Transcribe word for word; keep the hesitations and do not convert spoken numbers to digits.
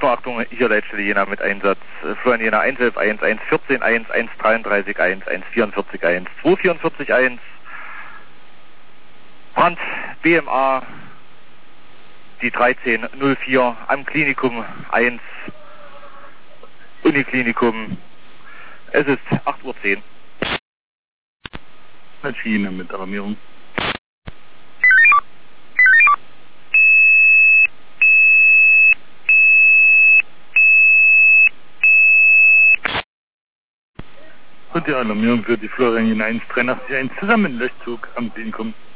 Achtung, Achtung, hier Leitstelle Jena mit Einsatz. Florian Jena eins elf eins, eins vierzehn eins, eins dreiunddreißig eins, eins vierundvierzig eins, zwei vierundvierzig eins. Brand B M A, die dreizehn null vier am Klinikum eins, Uniklinikum. Es ist acht Uhr zehn. Maschine mit Alarmierung. Und die Alarmierung für die Florian eins drei acht eins zusammen Löschzug am Klinikum.